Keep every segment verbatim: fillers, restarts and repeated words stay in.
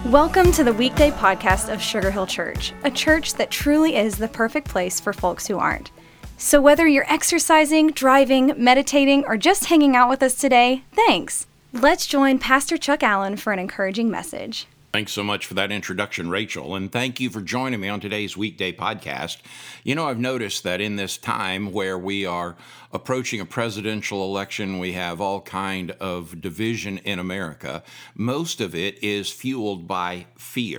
Welcome to the weekday podcast of Sugar Hill Church, a church that truly is the perfect place for folks who aren't. So whether you're exercising, driving, meditating, or just hanging out with us today, thanks. Let's join Pastor Chuck Allen for an encouraging message. Thanks so much for that introduction, Rachel, and thank you for joining me on today's weekday podcast. You know, I've noticed that in this time where we are approaching a presidential election, we have all kind of division in America. Most of it is fueled by fear.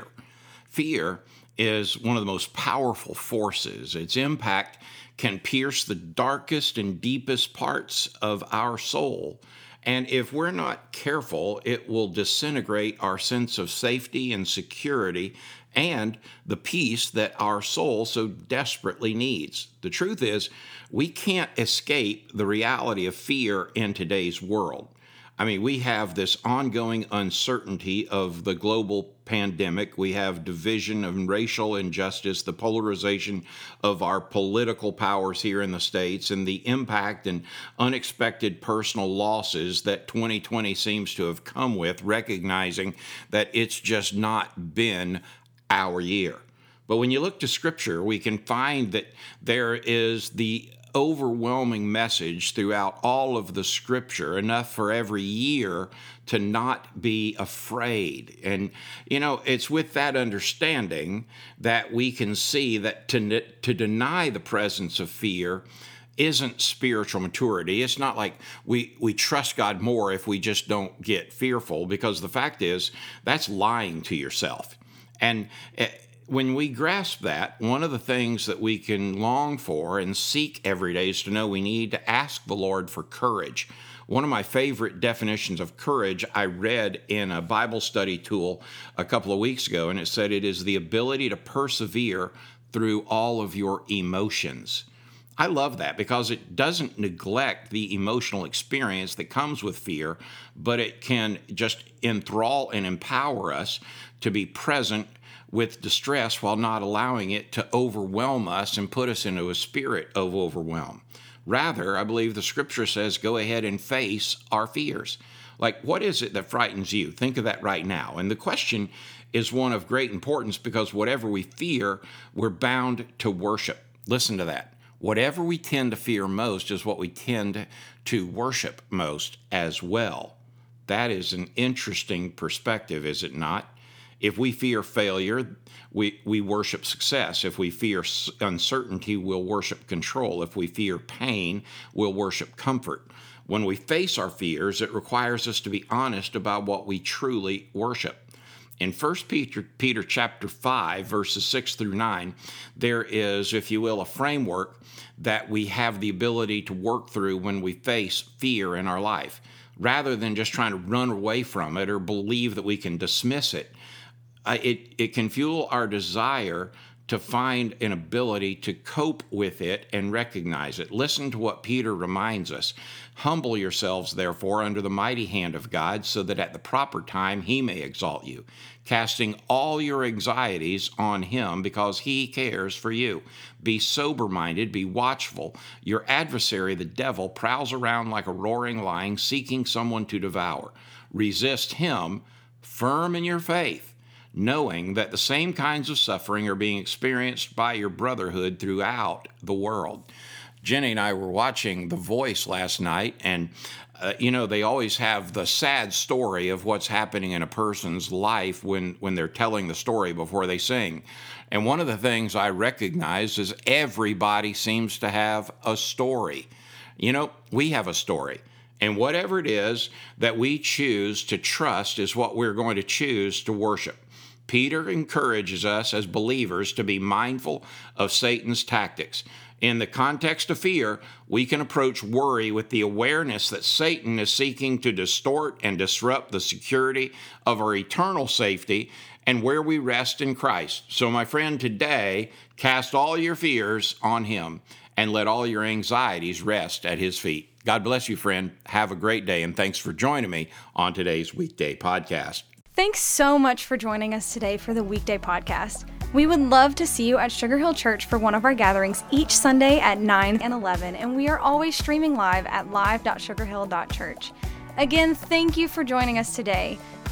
Fear is one of the most powerful forces. Its impact can pierce the darkest and deepest parts of our soul. And if we're not careful, it will disintegrate our sense of safety and security and the peace that our soul so desperately needs. The truth is, we can't escape the reality of fear in today's world. I mean, we have this ongoing uncertainty of the global pandemic. We have division and racial injustice, the polarization of our political powers here in the States, and the impact and unexpected personal losses that twenty twenty seems to have come with, recognizing that it's just not been our year. But when you look to Scripture, we can find that there is the overwhelming message throughout all of the Scripture, enough for every year to not be afraid. And, you know, it's with that understanding that we can see that to, to deny the presence of fear isn't spiritual maturity. It's not like we, we trust God more if we just don't get fearful, because the fact is, that's lying to yourself. And it, when we grasp that, one of the things that we can long for and seek every day is to know we need to ask the Lord for courage. One of my favorite definitions of courage I read in a Bible study tool a couple of weeks ago, and it said it is the ability to persevere through all of your emotions. I love that because it doesn't neglect the emotional experience that comes with fear, but it can just enthrall and empower us to be present with distress while not allowing it to overwhelm us and put us into a spirit of overwhelm. Rather, I believe the Scripture says, go ahead and face our fears. Like, what is it that frightens you? Think of that right now. And the question is one of great importance because whatever we fear, we're bound to worship. Listen to that. Whatever we tend to fear most is what we tend to worship most as well. That is an interesting perspective, is it not? If we fear failure, we, we worship success. If we fear uncertainty, we'll worship control. If we fear pain, we'll worship comfort. When we face our fears, it requires us to be honest about what we truly worship. In First Peter, Peter chapter five, verses six through nine, there is, if you will, a framework that we have the ability to work through when we face fear in our life. Rather than just trying to run away from it or believe that we can dismiss it, Uh, it, it can fuel our desire to find an ability to cope with it and recognize it. Listen to what Peter reminds us. Humble yourselves, therefore, under the mighty hand of God, so that at the proper time he may exalt you, casting all your anxieties on him because he cares for you. Be sober-minded, be watchful. Your adversary, the devil, prowls around like a roaring lion, seeking someone to devour. Resist him, firm in your faith, knowing that the same kinds of suffering are being experienced by your brotherhood throughout the world. Jenny and I were watching The Voice last night, and, uh, you know, they always have the sad story of what's happening in a person's life when, when they're telling the story before they sing. And one of the things I recognize is everybody seems to have a story. You know, we have a story. And whatever it is that we choose to trust is what we're going to choose to worship. Peter encourages us as believers to be mindful of Satan's tactics. In the context of fear, we can approach worry with the awareness that Satan is seeking to distort and disrupt the security of our eternal safety and where we rest in Christ. So, my friend, today, cast all your fears on him and let all your anxieties rest at his feet. God bless you, friend. Have a great day, and thanks for joining me on today's weekday podcast. Thanks so much for joining us today for the weekday podcast. We would love to see you at Sugar Hill Church for one of our gatherings each Sunday at nine and eleven, and we are always streaming live at live dot sugar hill dot church. Again, thank you for joining us today.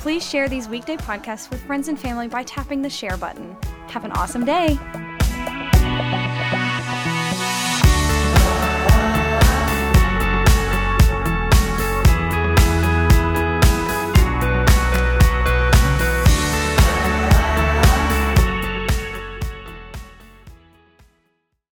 Please share these weekday podcasts with friends and family by tapping the share button. Have an awesome day.